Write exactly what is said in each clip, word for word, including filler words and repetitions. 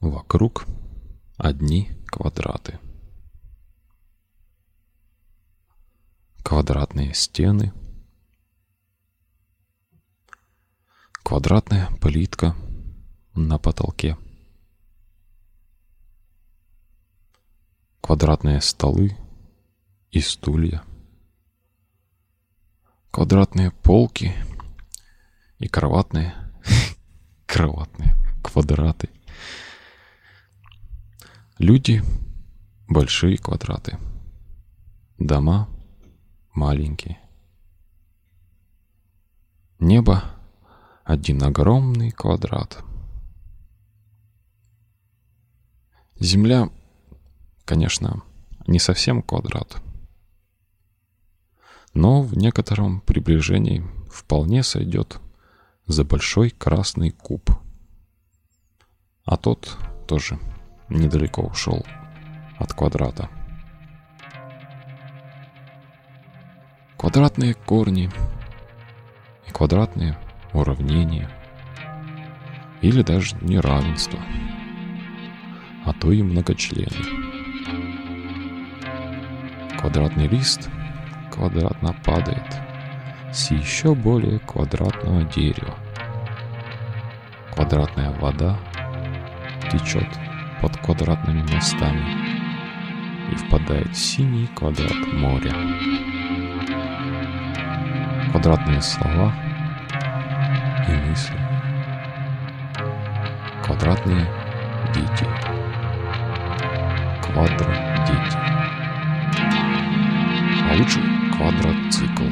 Вокруг одни квадраты. Квадратные стены, квадратная плитка на потолке, квадратные столы и стулья, квадратные полки и кроватные, кроватные квадраты. Люди — большие квадраты, дома — маленькие. Небо — один огромный квадрат. Земля, конечно, не совсем квадрат, но в некотором приближении вполне сойдет за большой красный куб. А тот тоже недалеко ушел от квадрата. Квадратные корни и квадратные уравнения, или даже неравенство, а то и многочлены. Квадратный лист квадратно падает с еще более квадратного дерева. Квадратная вода течет под квадратными мостами и впадает в синий квадрат моря. Квадратные слова и мысли. Квадратные дети. Квадродети. А лучше квадроцикл.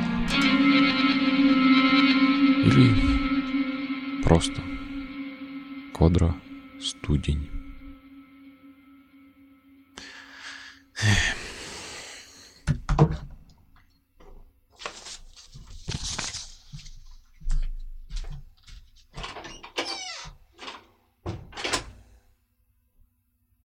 Или просто квадростудень.